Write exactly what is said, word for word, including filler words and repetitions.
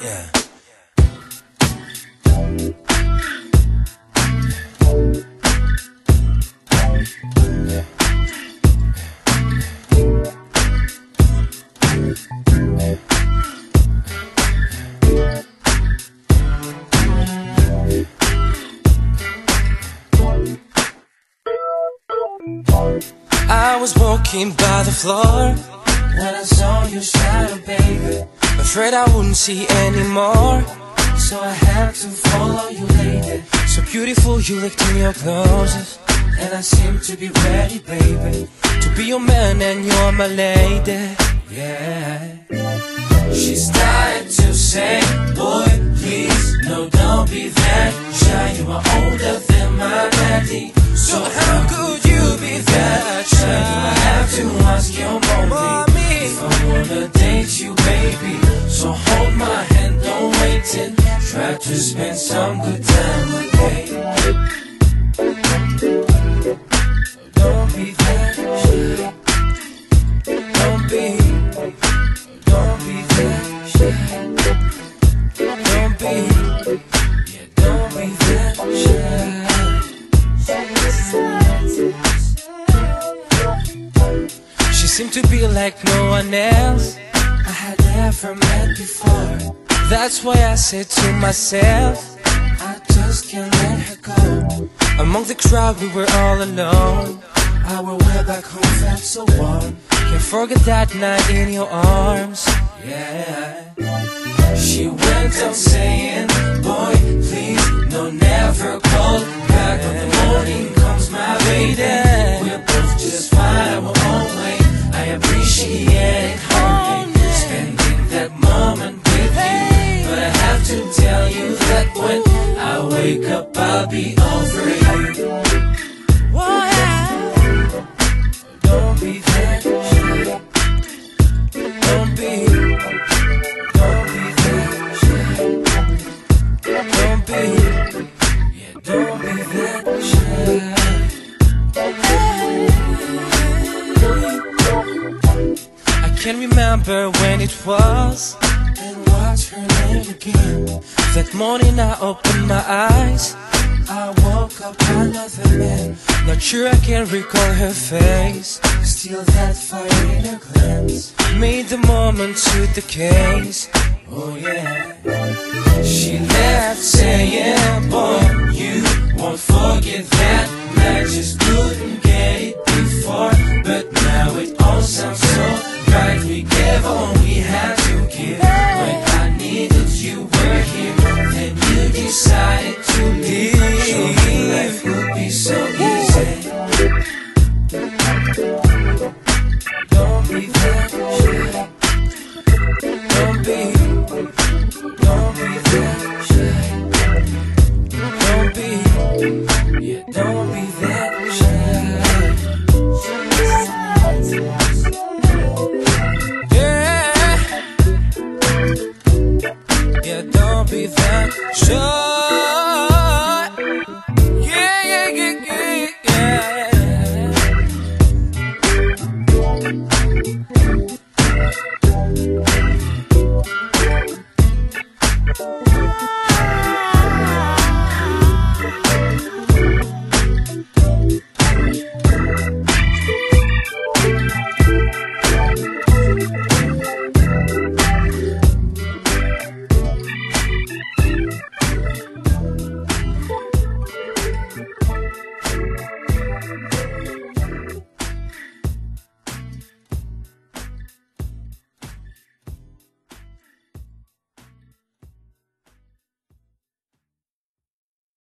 Yeah. I was walking by the floor when I saw your shadow, baby. Afraid I wouldn't see anymore, so I had to follow you, lady. So beautiful, you looked in your clothes, and I seemed to be ready, baby, to be your man and you're my lady. Yeah. She started to say, boy, please, no, don't be that shy. You are older than my daddy, so how could you be that shy? I have to ask your mommy if I wanna date you, baby. So hold my hand, don't wait and try to spend some good time, okay? Don't be that shy. Don't be, don't be that shy. Don't be, yeah, don't be that shy. She seemed to be like no one else I had ever met before. That's why I said to myself, I just can't let her go. Among the crowd we were all alone. Our way back home felt so warm. Can't forget that night in your arms. Yeah. She went on saying, boy, please, no, never call back. When the morning comes, my lady, we're both just fine our own way. I appreciate honey, spending that moment with you. But I have to tell you that when I wake up, I'll be over you. Don't be that shy. Don't be, don't be that shy. Don't be, yeah, don't be that shy. I can't remember when it was, and what's her name again. That morning I opened my eyes, I woke up another man. Not sure I can recall her face, still that fire in her glance made the moment suit the case. Oh yeah. She left saying, boy, you won't forget that night. Just couldn't get it before, but now it all sounds so right. We gave all we had to give. When I needed you were here, then you decided